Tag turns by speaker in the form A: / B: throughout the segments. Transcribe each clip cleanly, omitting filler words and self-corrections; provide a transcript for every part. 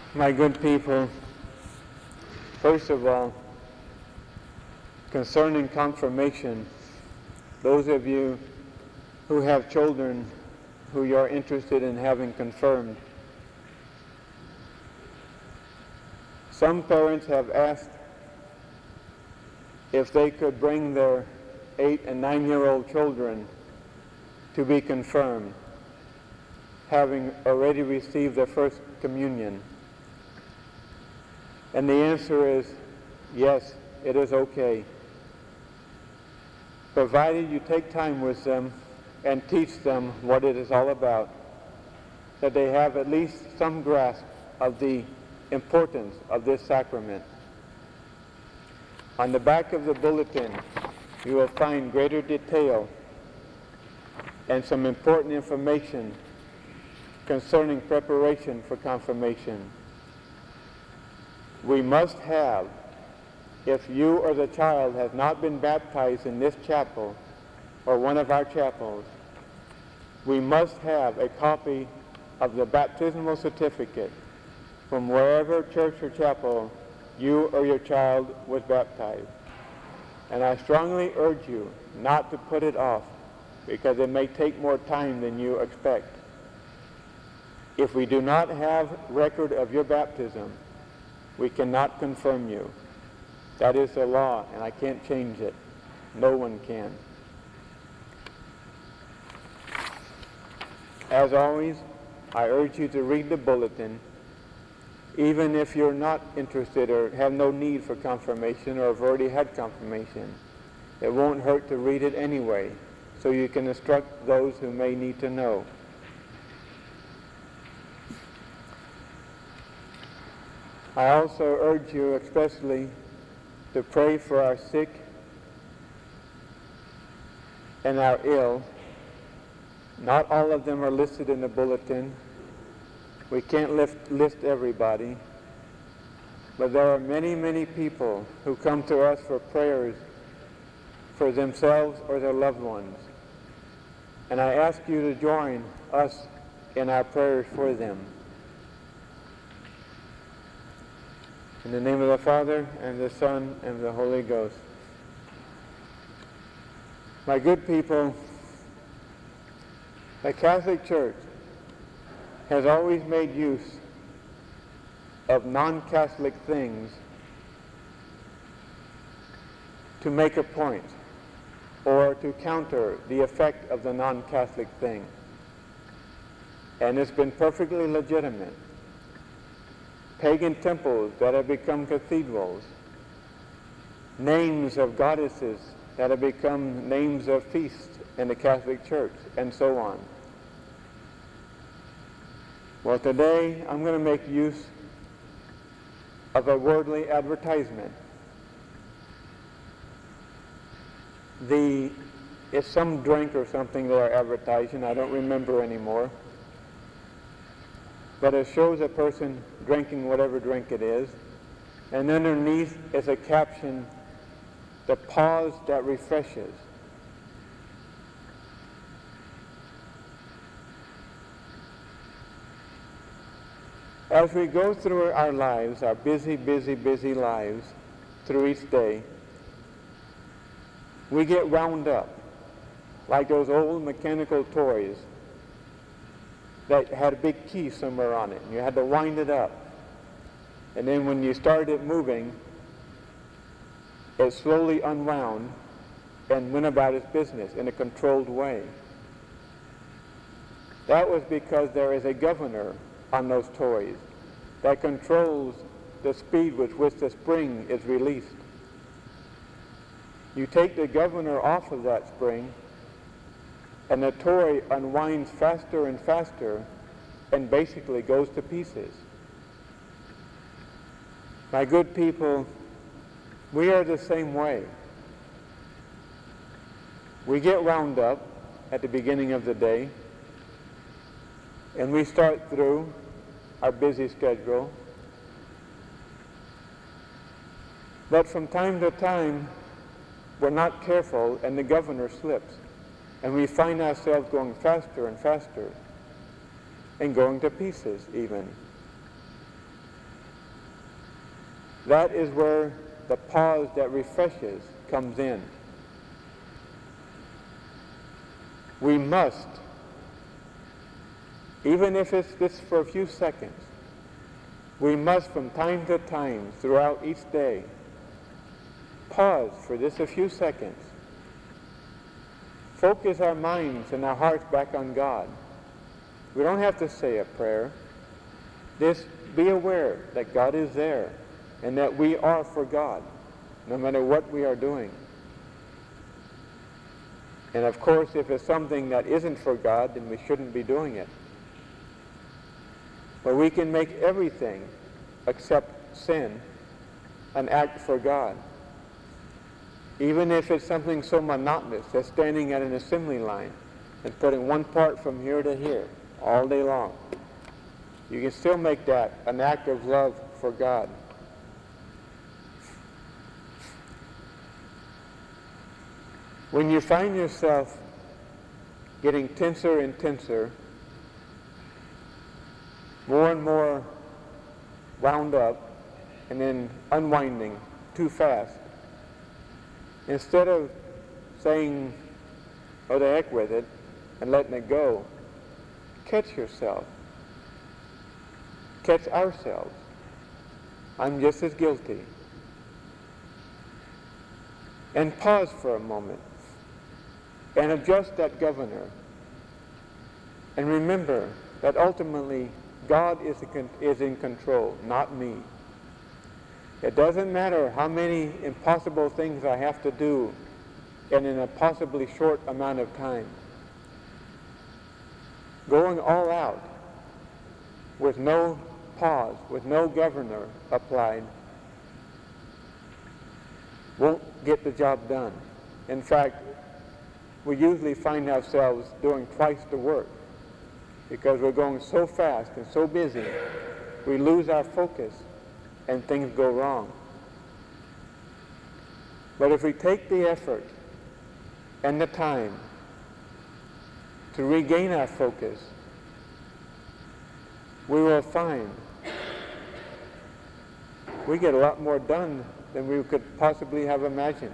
A: My good people, first of all, concerning confirmation, those of you who have children who you're interested in having confirmed, some parents have asked if they could bring their 8- and 9-year-old children to be confirmed, having already received their first communion. And the answer is yes, it is okay, provided you take time with them and teach them what it is all about, that they have at least some grasp of the importance of this sacrament. On the back of the bulletin, you will find greater detail and some important information concerning preparation for confirmation. We must have, if you or the child has not been baptized in this chapel or one of our chapels, we must have a copy of the baptismal certificate from wherever church or chapel you or your child was baptized. And I strongly urge you not to put it off, because it may take more time than you expect. If we do not have record of your baptism, we cannot confirm you. That is the law, and I can't change it. No one can. As always, I urge you to read the bulletin, even if you're not interested or have no need for confirmation or have already had confirmation. It won't hurt to read it anyway, so you can instruct those who may need to know. I also urge you especially to pray for our sick and our ill. Not all of them are listed in the bulletin. We can't list everybody. But there are many, many people who come to us for prayers for themselves or their loved ones. And I ask you to join us in our prayers for them. In the name of the Father, and the Son, and the Holy Ghost. My good people, the Catholic Church has always made use of non-Catholic things to make a point or to counter the effect of the non-Catholic thing. And it's been perfectly legitimate. Pagan temples that have become cathedrals, names of goddesses that have become names of feasts in the Catholic Church, and so on. Well, today I'm going to make use of a worldly advertisement. It's some drink or something they are advertising, I don't remember anymore. But it shows a person drinking whatever drink it is, and underneath is a caption, "The pause that refreshes." As we go through our lives, our busy, busy, busy lives, through each day, we get wound up like those old mechanical toys that had a big key somewhere on it, and you had to wind it up. And then when you started it moving, it slowly unwound and went about its business in a controlled way. That was because there is a governor on those toys that controls the speed with which the spring is released. You take the governor off of that spring, and the toy unwinds faster and faster and basically goes to pieces. My good people, we are the same way. We get wound up at the beginning of the day, and we start through our busy schedule. But from time to time, we're not careful, and the governor slips. And we find ourselves going faster and faster, and going to pieces even. That is where the pause that refreshes comes in. We must, even if it's just for a few seconds, we must from time to time throughout each day pause for just a few seconds, focus our minds and our hearts back on God. We don't have to say a prayer. Just be aware that God is there and that we are for God, no matter what we are doing. And of course, if it's something that isn't for God, then we shouldn't be doing it. But we can make everything except sin an act for God. Even if it's something so monotonous as standing at an assembly line and putting one part from here to here all day long, you can still make that an act of love for God. When you find yourself getting tenser and tenser, more and more wound up, and then unwinding too fast, instead of saying, oh, the heck with it, and letting it go, catch yourself. Catch ourselves. I'm just as guilty. And pause for a moment and adjust that governor. And remember that ultimately God is in control, not me. It doesn't matter how many impossible things I have to do and in a possibly short amount of time. Going all out with no pause, with no governor applied, won't get the job done. In fact, we usually find ourselves doing twice the work because we're going so fast and so busy, we lose our focus and things go wrong. But if we take the effort and the time to regain our focus, we will find we get a lot more done than we could possibly have imagined.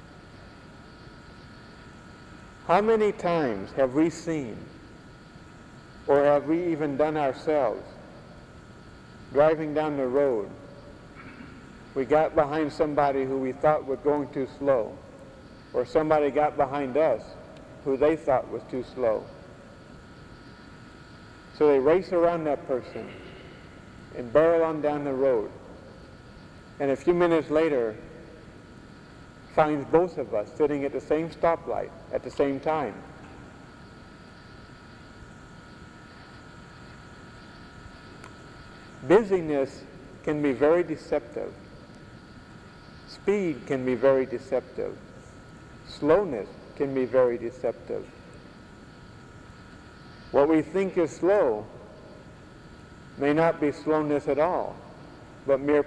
A: How many times have we seen, or have we even done ourselves, driving down the road, we got behind somebody who we thought was going too slow, or somebody got behind us who they thought was too slow. So they race around that person and barrel on down the road. And a few minutes later, finds both of us sitting at the same stoplight at the same time. Busyness can be very deceptive. Speed can be very deceptive. Slowness can be very deceptive. What we think is slow may not be slowness at all, but mere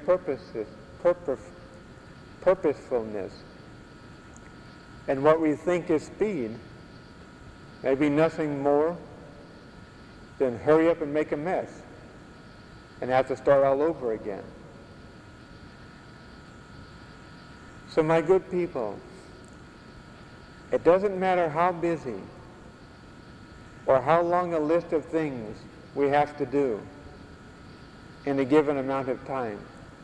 A: purposefulness. And what we think is speed may be nothing more than hurry up and make a mess and have to start all over again. So my good people, it doesn't matter how busy or how long a list of things we have to do in a given amount of time.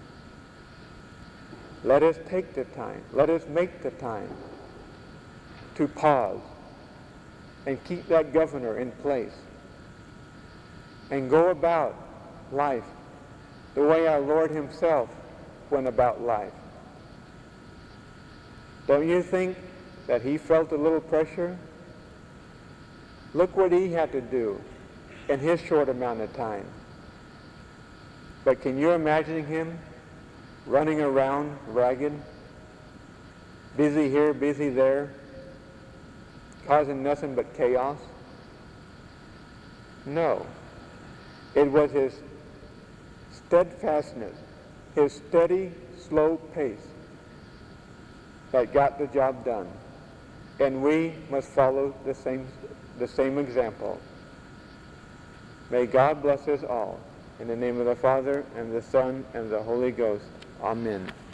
A: Let us take the time, let us make the time to pause and keep that governor in place and go about life the way our Lord himself went about life. Don't you think that he felt a little pressure? Look what he had to do in his short amount of time. But can you imagine him running around ragged, busy here, busy there, causing nothing but chaos? No. It was his steadfastness, his steady, slow pace that got the job done. And we must follow the same example. May God bless us all. In the name of the Father, and the Son, and the Holy Ghost. Amen.